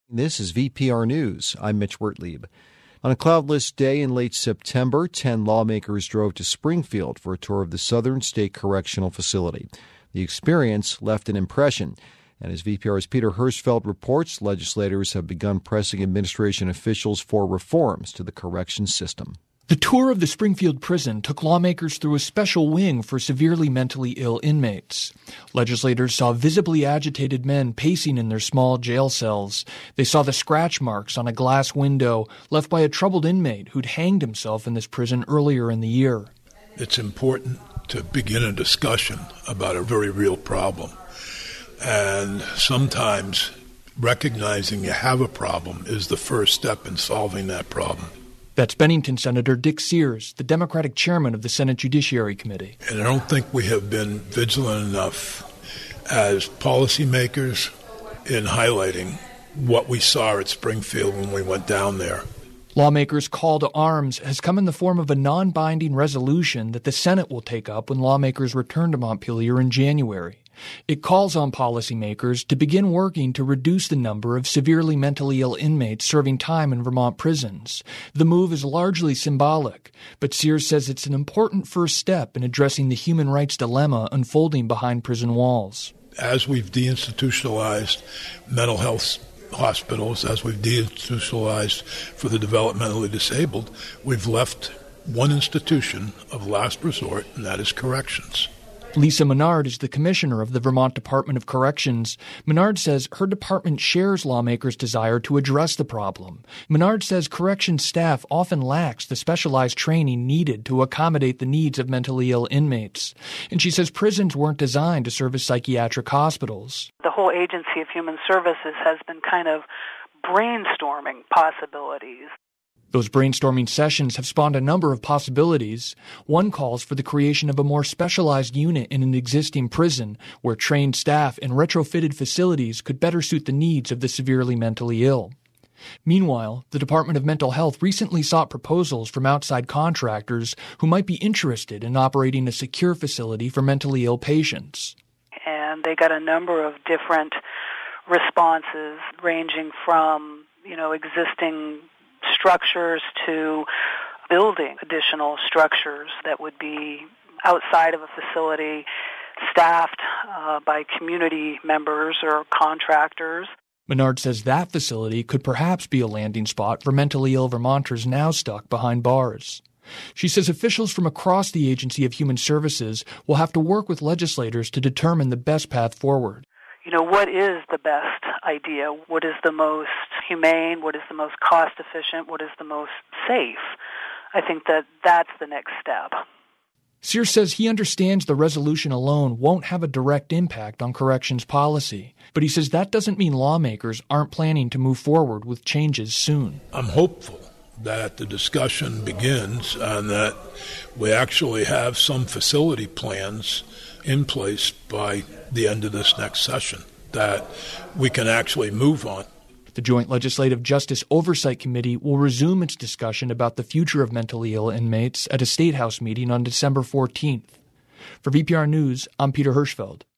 This is VPR News. I'm Mitch Wertlieb. On a cloudless day in late September, 10 lawmakers drove to Springfield for a tour of the Southern State Correctional Facility. The experience left an impression. And as VPR's Peter Hirschfeld reports, legislators have begun pressing administration officials for reforms to the corrections system. The tour of the Springfield prison took lawmakers through a special wing for severely mentally ill inmates. Legislators saw visibly agitated men pacing in their small jail cells. They saw the scratch marks on a glass window left by a troubled inmate who'd hanged himself in this prison earlier in the year. It's important to begin a discussion about a very real problem. And sometimes recognizing you have a problem is the first step in solving that problem. That's Bennington Senator Dick Sears, the Democratic chairman of the Senate Judiciary Committee. And I don't think we have been vigilant enough as policymakers in highlighting what we saw at Springfield when we went down there. Lawmakers' call to arms has come in the form of a non-binding resolution that the Senate will take up when lawmakers return to Montpelier in January. It calls on policymakers to begin working to reduce the number of severely mentally ill inmates serving time in Vermont prisons. The move is largely symbolic, but Sears says it's an important first step in addressing the human rights dilemma unfolding behind prison walls. As we've deinstitutionalized mental health hospitals, as we've deinstitutionalized for the developmentally disabled, we've left one institution of last resort, and that is corrections. Lisa Menard is the commissioner of the Vermont Department of Corrections. Menard says her department shares lawmakers' desire to address the problem. Menard says corrections staff often lacks the specialized training needed to accommodate the needs of mentally ill inmates. And she says prisons weren't designed to serve as psychiatric hospitals. The whole Agency of Human Services has been kind of brainstorming possibilities. Those brainstorming sessions have spawned a number of possibilities. One calls for the creation of a more specialized unit in an existing prison where trained staff and retrofitted facilities could better suit the needs of the severely mentally ill. Meanwhile, the Department of Mental Health recently sought proposals from outside contractors who might be interested in operating a secure facility for mentally ill patients. And they got a number of different responses ranging from, existing structures to building additional structures that would be outside of a facility, staffed by community members or contractors. Menard says that facility could perhaps be a landing spot for mentally ill Vermonters now stuck behind bars. She says officials from across the Agency of Human Services will have to work with legislators to determine the best path forward. What is the best idea? What is the most humane? What is the most cost-efficient? What is the most safe? I think that's the next step. Sears says he understands the resolution alone won't have a direct impact on corrections policy, but he says that doesn't mean lawmakers aren't planning to move forward with changes soon. I'm hopeful that the discussion begins and that we actually have some facility plans in place by the end of this next session that we can actually move on. The Joint Legislative Justice Oversight Committee will resume its discussion about the future of mentally ill inmates at a State House meeting on December 14th. For VPR News, I'm Peter Hirschfeld.